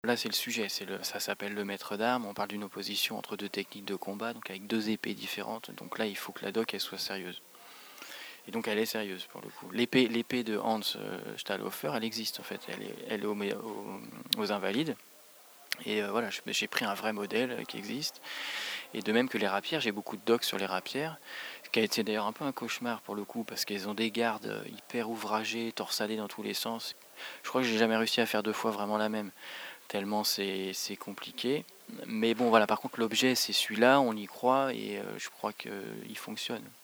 Là, c'est le sujet, ça s'appelle le maître d'armes, on parle d'une opposition entre deux techniques de combat, donc avec deux épées différentes, donc là il faut que la doc elle soit sérieuse. Et donc elle est sérieuse pour le coup. L'épée de Hans Stahlhofer, elle existe en fait, elle est aux Invalides. Et voilà, j'ai pris un vrai modèle qui existe. Et de même que les rapières, j'ai beaucoup de docs sur les rapières, ce qui a été d'ailleurs un peu un cauchemar pour le coup, parce qu'elles ont des gardes hyper ouvragées, torsadées dans tous les sens. Je crois que j'ai jamais réussi à faire 2 fois vraiment la même, tellement c'est compliqué. Mais bon voilà, par contre l'objet c'est celui-là, on y croit et je crois qu'il fonctionne.